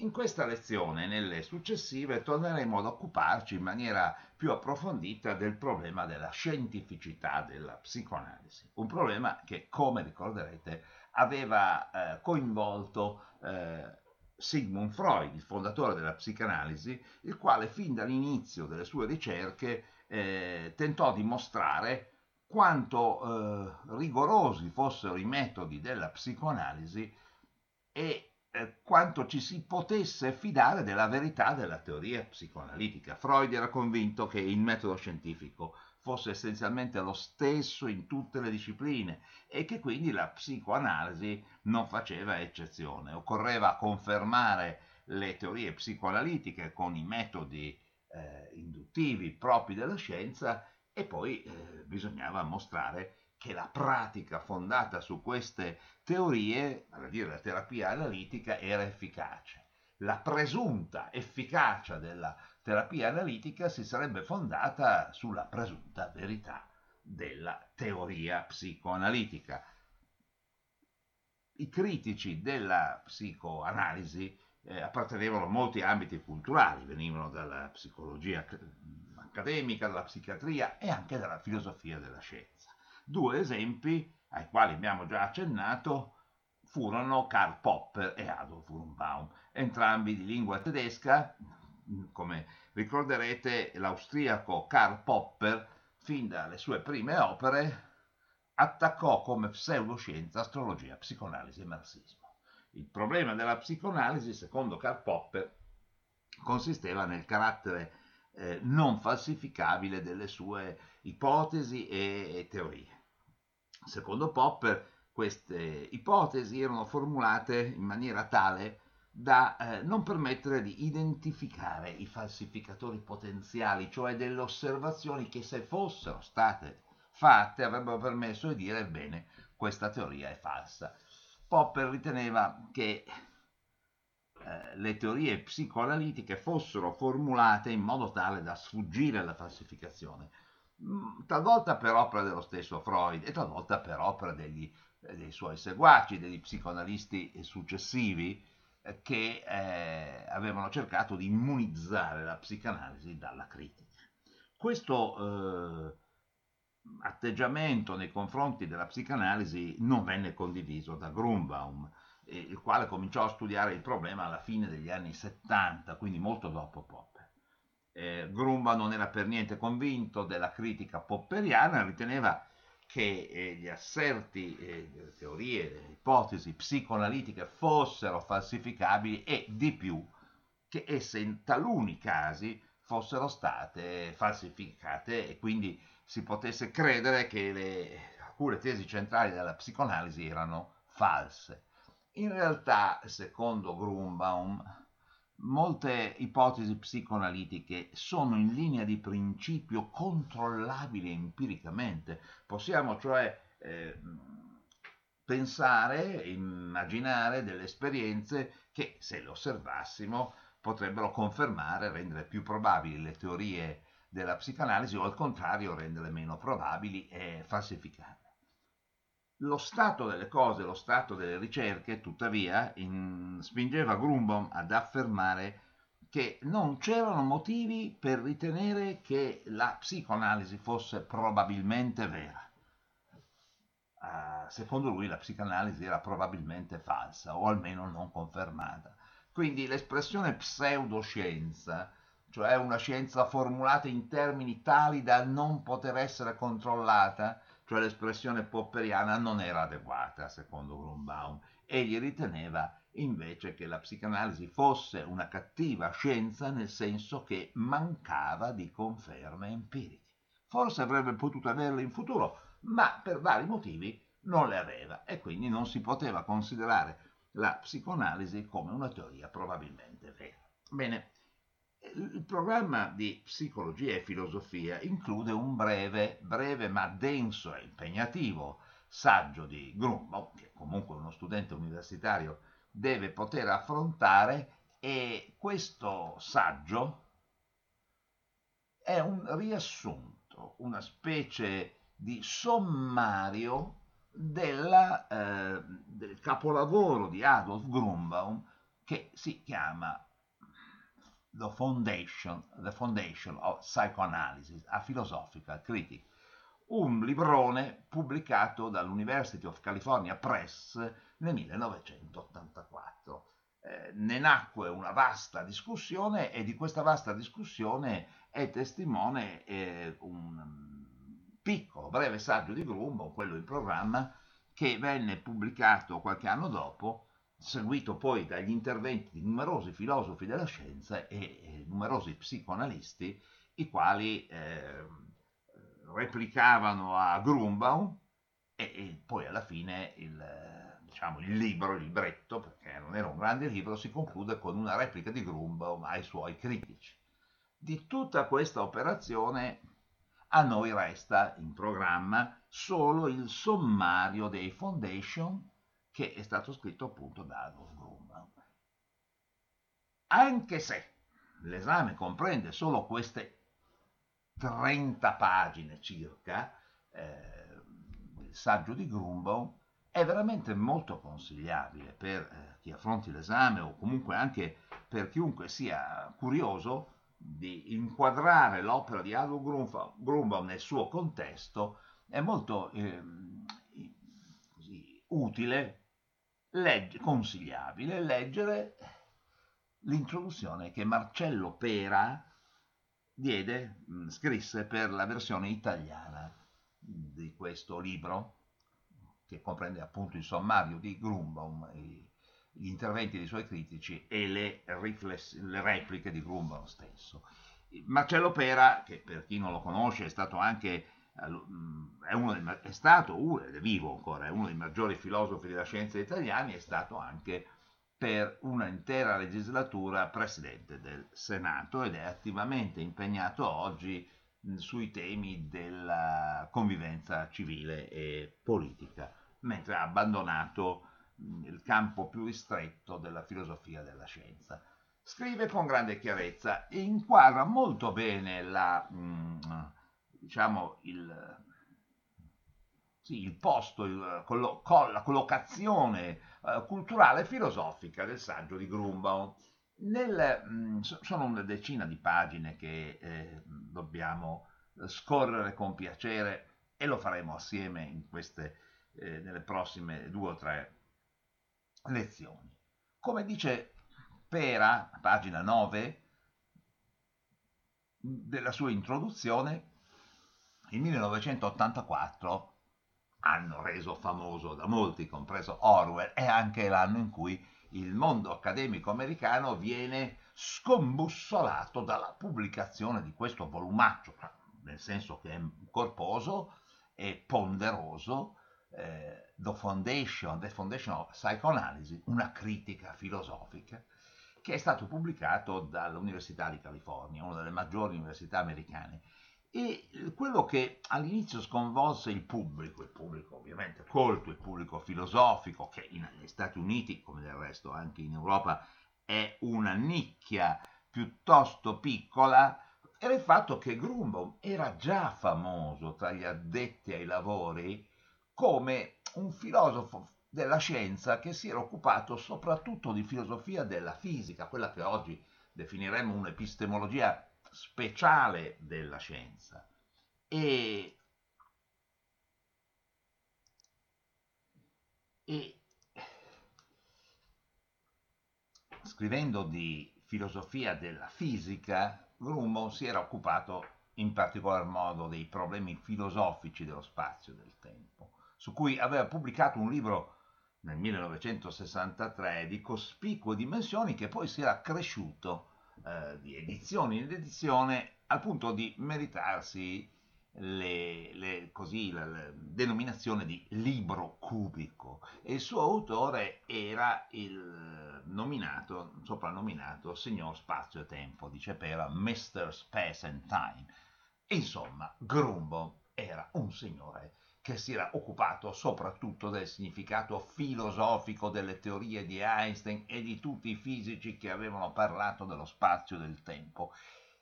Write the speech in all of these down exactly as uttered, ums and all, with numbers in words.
In questa lezione e nelle successive torneremo ad occuparci in maniera più approfondita del problema della scientificità della psicoanalisi, un problema che, come ricorderete, aveva eh, coinvolto eh, Sigmund Freud, il fondatore della psicanalisi, il quale fin dall'inizio delle sue ricerche eh, tentò di mostrare quanto eh, rigorosi fossero i metodi della psicoanalisi e eh, quanto ci si potesse fidare della verità della teoria psicoanalitica. Freud era convinto che il metodo scientifico fosse essenzialmente lo stesso in tutte le discipline e che quindi la psicoanalisi non faceva eccezione. Occorreva confermare le teorie psicoanalitiche con i metodi eh, induttivi propri della scienza e poi eh, bisognava mostrare che la pratica fondata su queste teorie, vale a dire la terapia analitica, era efficace. La presunta efficacia della terapia analitica si sarebbe fondata sulla presunta verità della teoria psicoanalitica. I critici della psicoanalisi eh, appartenevano a molti ambiti culturali, venivano dalla psicologia accademica, dalla psichiatria e anche dalla filosofia della scienza. Due esempi ai quali abbiamo già accennato furono Karl Popper e Adolf Grünbaum, entrambi di lingua tedesca. Come ricorderete, l'austriaco Karl Popper, fin dalle sue prime opere, attaccò come pseudoscienza astrologia, psicoanalisi e marxismo. Il problema della psicoanalisi, secondo Karl Popper, consisteva nel carattere eh, non falsificabile delle sue ipotesi e, e teorie. Secondo Popper, queste ipotesi erano formulate in maniera tale da eh, non permettere di identificare i falsificatori potenziali, cioè delle osservazioni che, se fossero state fatte, avrebbero permesso di dire bene, questa teoria è falsa. Popper riteneva che eh, le teorie psicoanalitiche fossero formulate in modo tale da sfuggire alla falsificazione, talvolta per opera dello stesso Freud e talvolta per opera degli, dei suoi seguaci, degli psicoanalisti successivi eh, che eh, avevano cercato di immunizzare la psicanalisi dalla critica. Questo eh, atteggiamento nei confronti della psicanalisi non venne condiviso da Grünbaum, eh, il quale cominciò a studiare il problema alla fine degli anni settanta, quindi molto dopo Popper. Eh, Grünbaum non era per niente convinto della critica popperiana, riteneva che eh, gli asserti, eh, le teorie, le ipotesi psicoanalitiche fossero falsificabili e di più che esse in taluni casi fossero state falsificate e quindi si potesse credere che le, alcune tesi centrali della psicoanalisi erano false. In realtà, secondo Grünbaum, molte ipotesi psicoanalitiche sono in linea di principio controllabili empiricamente. Possiamo cioè eh, pensare, immaginare delle esperienze che, se le osservassimo, potrebbero confermare, rendere più probabili le teorie della psicanalisi o al contrario renderle meno probabili e falsificarle. Lo stato delle cose, lo stato delle ricerche, tuttavia, in, spingeva Grünbaum ad affermare che non c'erano motivi per ritenere che la psicoanalisi fosse probabilmente vera. Uh, secondo lui la psicanalisi era probabilmente falsa o almeno non confermata. Quindi l'espressione pseudoscienza, cioè una scienza formulata in termini tali da non poter essere controllata, cioè l'espressione popperiana, non era adeguata, secondo Grünbaum. Egli riteneva invece che la psicanalisi fosse una cattiva scienza nel senso che mancava di conferme empiriche. Forse avrebbe potuto averle in futuro, ma per vari motivi non le aveva e quindi non si poteva considerare la psicoanalisi come una teoria probabilmente vera. Bene, il programma di psicologia e filosofia include un breve, breve ma denso e impegnativo saggio di Grünbaum, che comunque uno studente universitario deve poter affrontare, e questo saggio è un riassunto, una specie di sommario della, eh, del capolavoro di Adolf Grünbaum, che si chiama The Foundation, The Foundation of Psychoanalysis, a Philosophical Critic, un librone pubblicato dall'University of California Press nel millenovecentottantaquattro. Eh, ne nacque una vasta discussione e di questa vasta discussione è testimone eh, un piccolo, breve saggio di Grumbaum, quello in programma, che venne pubblicato qualche anno dopo, seguito poi dagli interventi di numerosi filosofi della scienza e, e numerosi psicoanalisti, i quali eh, replicavano a Grumbaum e, e poi alla fine il, diciamo, il libro, il libretto, perché non era un grande libro, si conclude con una replica di Grumbaum ai suoi critici. Di tutta questa operazione a noi resta in programma solo il sommario dei Foundation, che è stato scritto appunto da Adolf Grumbaum. Anche se l'esame comprende solo queste trenta pagine circa, eh, il saggio di Grumbaum è veramente molto consigliabile per eh, chi affronti l'esame o comunque anche per chiunque sia curioso di inquadrare l'opera di Adolf Grumbaum nel suo contesto. È molto eh, così, utile, legge, consigliabile leggere l'introduzione che Marcello Pera diede, mh, scrisse per la versione italiana di questo libro, che comprende appunto il sommario di Grumbaum, i, gli interventi dei suoi critici e le, rifless- le repliche di Grumbaum stesso. Marcello Pera, che per chi non lo conosce è stato anche è, uno dei, è stato uno, ed è vivo ancora, è uno dei maggiori filosofi della scienza italiani, è stato anche per una intera legislatura presidente del Senato ed è attivamente impegnato oggi sui temi della convivenza civile e politica, mentre ha abbandonato il campo più ristretto della filosofia della scienza. Scrive con grande chiarezza e inquadra molto bene la, diciamo, il, sì, il posto, il, la collocazione eh, culturale e filosofica del saggio di Grumbaum. Nel, mh, sono una decina di pagine che eh, dobbiamo scorrere con piacere e lo faremo assieme in queste, eh, nelle prossime due o tre lezioni. Come dice Pera, pagina nove della sua introduzione, il millenovecentottantaquattro, anno reso famoso da molti, compreso Orwell, è anche l'anno in cui il mondo accademico americano viene scombussolato dalla pubblicazione di questo volumaccio, nel senso che è corposo e ponderoso, eh, The Foundation, The Foundation of Psychoanalysis, una critica filosofica, che è stato pubblicato dall'Università di California, una delle maggiori università americane. E quello che all'inizio sconvolse il pubblico, il pubblico ovviamente colto, il pubblico filosofico, che negli Stati Uniti, come del resto anche in Europa, è una nicchia piuttosto piccola, era il fatto che Grumbaum era già famoso tra gli addetti ai lavori come un filosofo della scienza che si era occupato soprattutto di filosofia della fisica, quella che oggi definiremmo un'epistemologia speciale della scienza. E, e scrivendo di filosofia della fisica, Grumbaum si era occupato in particolar modo dei problemi filosofici dello spazio e del tempo, su cui aveva pubblicato un libro nel millenovecentosessantatré di cospicue dimensioni, che poi si era cresciuto eh, di edizione in edizione al punto di meritarsi le, le, così, la, la denominazione di libro cubico, e il suo autore era il nominato, soprannominato signor spazio e tempo, dice Pera, mister Space and Time. Insomma, Grumbaum era un signore che si era occupato soprattutto del significato filosofico delle teorie di Einstein e di tutti i fisici che avevano parlato dello spazio e del tempo.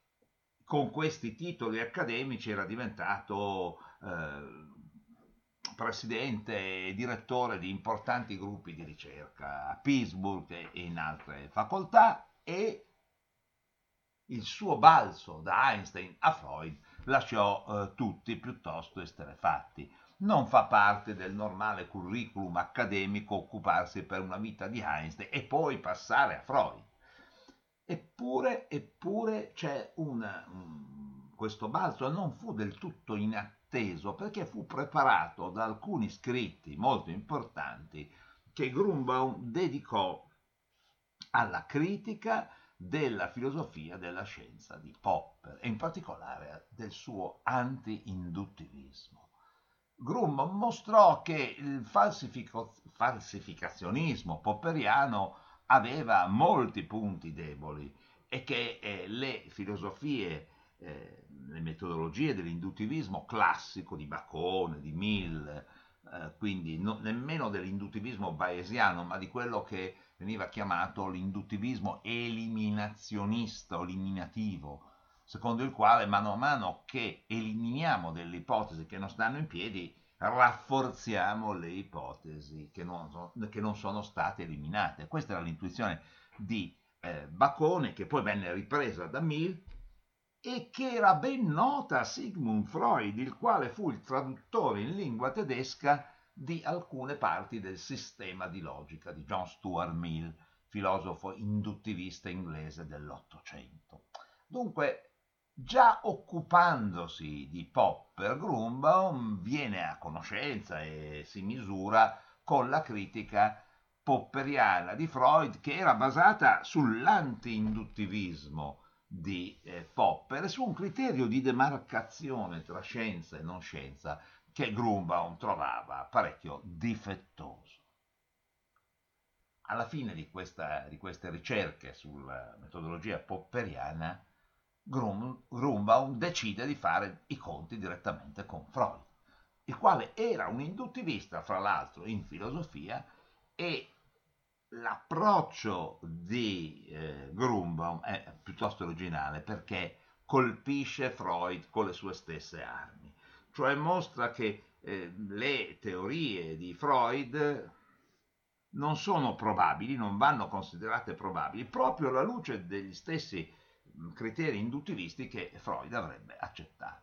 Con questi titoli accademici era diventato eh, presidente e direttore di importanti gruppi di ricerca a Pittsburgh e in altre facoltà, e il suo balzo da Einstein a Freud lasciò eh, tutti piuttosto esterrefatti. Non fa parte del normale curriculum accademico occuparsi per una vita di Einstein e poi passare a Freud. Eppure, eppure c'è una, um, questo balzo non fu del tutto inatteso, perché fu preparato da alcuni scritti molto importanti che Grunbaum dedicò alla critica della filosofia della scienza di Popper e in particolare del suo anti-induttivismo. Grunbaum mostrò che il falsifico- falsificazionismo popperiano aveva molti punti deboli e che eh, le filosofie, eh, le metodologie dell'induttivismo classico di Bacone, di Mill, eh, quindi no, nemmeno dell'induttivismo bayesiano, ma di quello che veniva chiamato l'induttivismo eliminazionista o eliminativo, secondo il quale mano a mano che eliminiamo delle ipotesi che non stanno in piedi, rafforziamo le ipotesi che non, che non sono state eliminate. Questa era l'intuizione di eh, Bacone, che poi venne ripresa da Mill e che era ben nota a Sigmund Freud, il quale fu il traduttore in lingua tedesca di alcune parti del sistema di logica di John Stuart Mill, filosofo induttivista inglese dell'Ottocento. Dunque, già occupandosi di Popper, Grunbaum viene a conoscenza e si misura con la critica popperiana di Freud, che era basata sull'anti-induttivismo di eh, Popper e su un criterio di demarcazione tra scienza e non scienza che Grunbaum trovava parecchio difettoso. Alla fine di, questa, di queste ricerche sulla metodologia popperiana, Grunbaum decide di fare i conti direttamente con Freud, il quale era un induttivista, fra l'altro, in filosofia, e l'approccio di eh, Grunbaum è piuttosto originale perché colpisce Freud con le sue stesse armi, cioè mostra che eh, le teorie di Freud non sono probabili, non vanno considerate probabili, proprio alla luce degli stessi criteri induttivisti che Freud avrebbe accettato.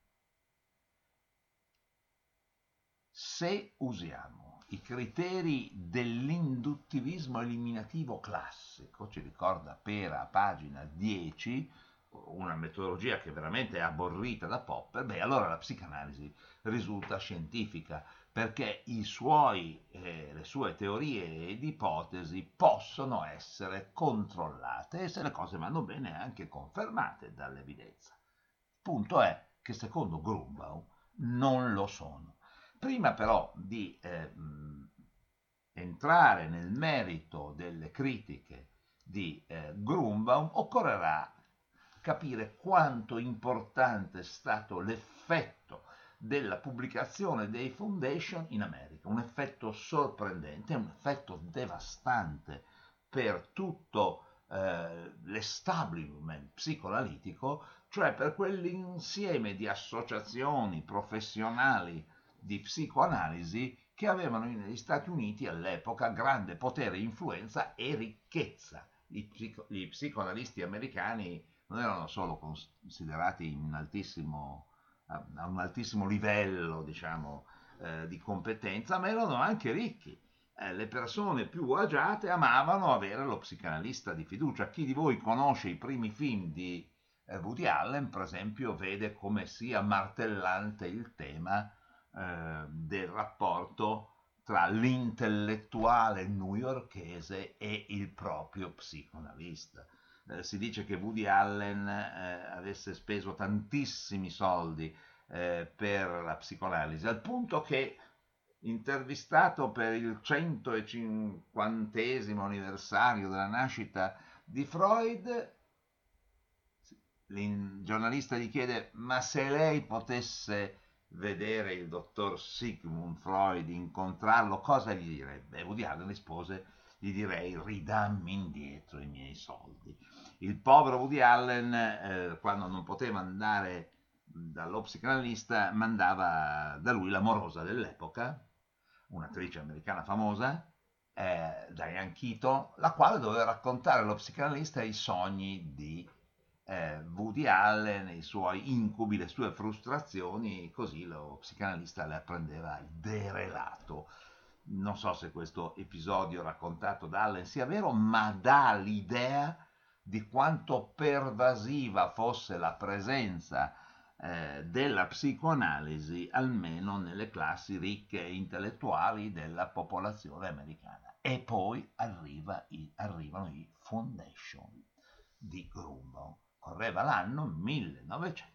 Se usiamo i criteri dell'induttivismo eliminativo classico, ci ricorda Pera a pagina dieci, una metodologia che veramente è aborrita da Popper, beh, allora la psicanalisi risulta scientifica, perché i suoi, eh, le sue teorie ed ipotesi possono essere controllate e se le cose vanno bene anche confermate dall'evidenza. Il punto è che secondo Grunbaum non lo sono. Prima però di eh, entrare nel merito delle critiche di eh, Grunbaum, occorrerà capire quanto importante è stato l'effetto della pubblicazione dei Foundation in America, un effetto sorprendente, un effetto devastante per tutto eh, l'establishment psicoanalitico, cioè per quell'insieme di associazioni professionali di psicoanalisi che avevano negli Stati Uniti all'epoca grande potere, influenza e ricchezza. I, psico- i psicoanalisti americani non erano solo considerati in altissimo, a un altissimo livello, diciamo, eh, di competenza, ma erano anche ricchi. Eh, le persone più agiate amavano avere lo psicanalista di fiducia. Chi di voi conosce i primi film di eh, Woody Allen, per esempio, vede come sia martellante il tema eh, del rapporto tra l'intellettuale newyorkese e il proprio psicoanalista. Eh, si dice che Woody Allen eh, avesse speso tantissimi soldi eh, per la psicoanalisi, al punto che, intervistato per il centocinquantesimo anniversario della nascita di Freud, il giornalista gli chiede: ma se lei potesse vedere il dottor Sigmund Freud, incontrarlo, cosa gli direbbe? E Woody Allen rispose: gli direi ridammi indietro i miei soldi. Il povero Woody Allen, eh, quando non poteva andare dallo psicanalista mandava da lui l'amorosa dell'epoca, un'attrice americana famosa, eh, Diane Keaton, la quale doveva raccontare allo psicanalista i sogni di eh, Woody Allen, i suoi incubi, le sue frustrazioni, così lo psicanalista le apprendeva il derelato. Non so se questo episodio raccontato da Allen sia vero, ma dà l'idea di quanto pervasiva fosse la presenza eh, della psicoanalisi, almeno nelle classi ricche e intellettuali della popolazione americana. E poi arriva i, arrivano i Foundation di Grunbaum. Correva l'anno millenovecento